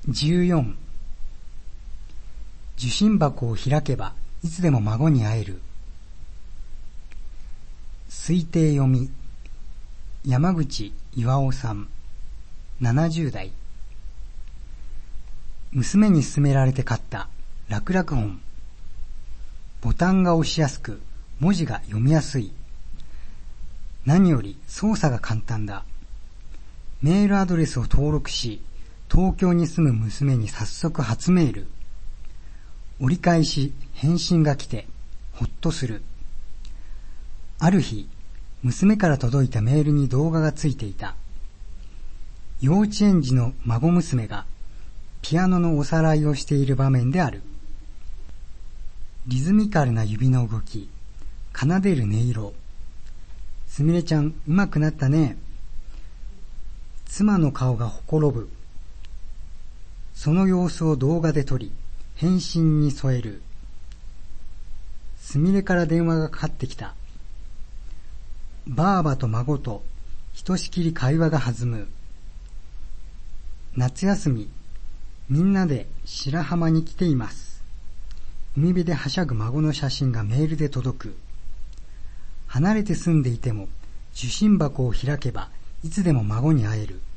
14受信箱を開けばいつでも孫に会える。推定読み山口巌さん70代。娘に勧められて買った楽々本。ボタンが押しやすく文字が読みやすい。何より操作が簡単だ。メールアドレスを登録し、東京に住む娘に早速初メール。折り返し返信が来てほっとする。ある日、娘から届いたメールに動画がついていた。幼稚園児の孫娘がピアノのおさらいをしている場面である。リズミカルな指の動き、奏でる音色。すみれちゃん、上手くなったね。妻の顔がほころぶ。その様子を動画で撮り、返信に添える。すみれから電話がかかってきた。ばあばと孫とひとしきり会話が弾む。夏休み、みんなで白浜に来ています。海辺ではしゃぐ孫の写真がメールで届く。離れて住んでいても受信箱を開けばいつでも孫に会える。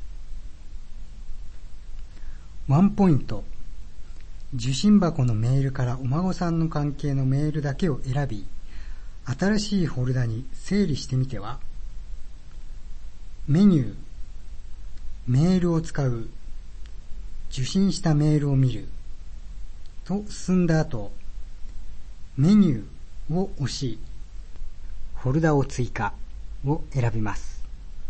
ワンポイント。受信箱のメールからお孫さんの関係のメールだけを選び、新しいフォルダに整理してみては。メニュー、メールを使う、受信したメールを見ると進んだ後、メニューを押し、フォルダを追加を選びます。